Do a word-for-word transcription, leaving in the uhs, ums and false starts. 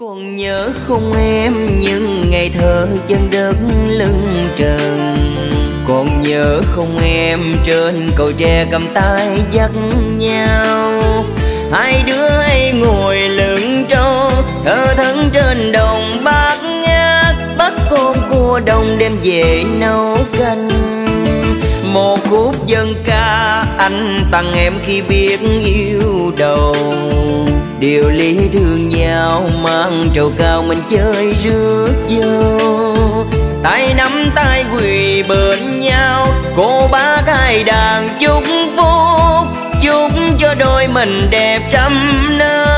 Còn nhớ không em những ngày thơ chân đất lưng trần. Còn nhớ không em trên cầu tre cầm tay dắt nhau. Hai đứa hay ngồi lưng trâu thơ thẫn trên đồng bát ngát. Bắt con cua đồng đem về nấu canh. Một khúc dân ca anh tặng em khi biết yêu đầu. Điều lý thương nhau mang trầu cao mình chơi rước dâu. Tay nắm tay quỳ bên nhau cô bác hai đàn chúc phúc. Chúc cho đôi mình đẹp trăm năm.